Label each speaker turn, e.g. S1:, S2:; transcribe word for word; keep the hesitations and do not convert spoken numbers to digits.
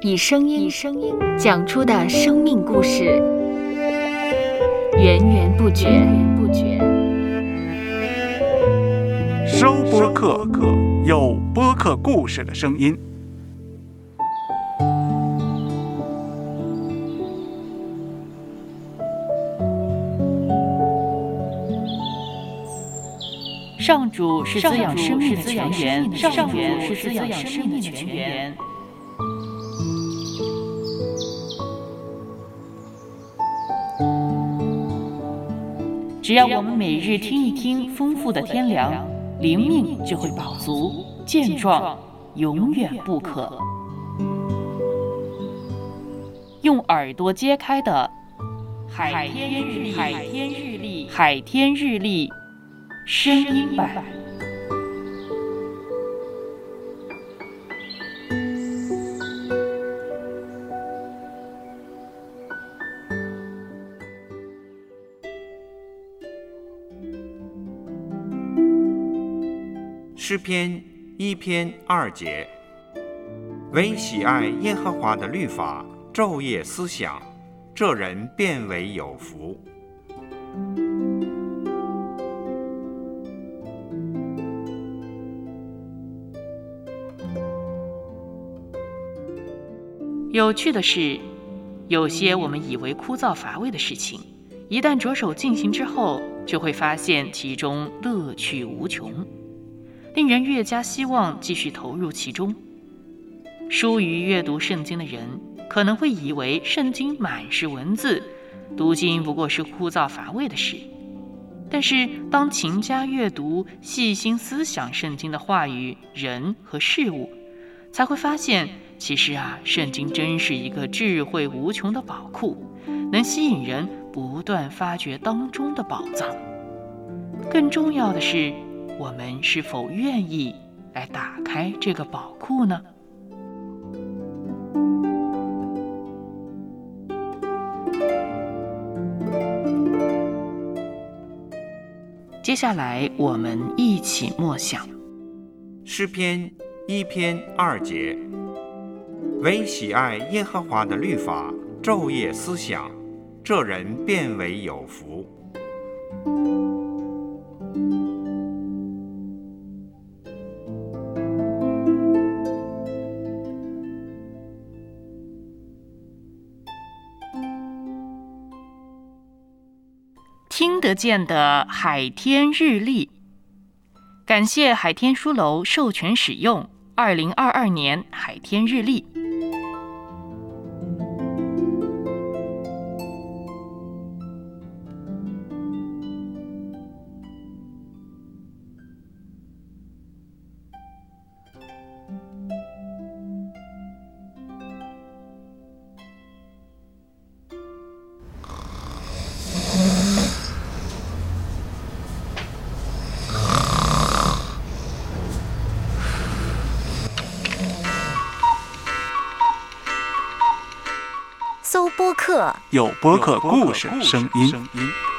S1: 以声音讲出的生命故事，源源不绝。
S2: 收播客，有播客故事的声音。
S3: 上主是滋养生命的泉源，上主是滋养生命的泉源。只要我们每日听一听丰富的天粮，灵命就会饱足健壮，永远不渴。用耳朵揭开的海天日历，海天日历，海天日历声音版。
S4: 诗篇一篇二节，唯喜爱耶和华的律法，昼夜思想，这人便为有福。
S3: 有趣的是，有些我们以为枯燥乏味的事情，一旦着手进行之后，就会发现其中乐趣无穷，令人越加希望继续投入其中。疏于阅读圣经的人可能会以为圣经满是文字，读经不过是枯燥乏味的事。但是当勤加阅读，细心思想圣经的话语、人和事物，才会发现其实啊，圣经真是一个智慧无穷的宝库，能吸引人不断发掘当中的宝藏。更重要的是，我们是否愿意来打开这个宝库呢？接下来我们一起默想
S4: 诗篇一篇二节，唯喜爱耶和华的律法，昼夜思想，这人便为有福。
S3: 听得见的海天日历，感谢海天书楼授权使用二零二二年海天日历。
S1: 搜播客，
S2: 有播客故事声音。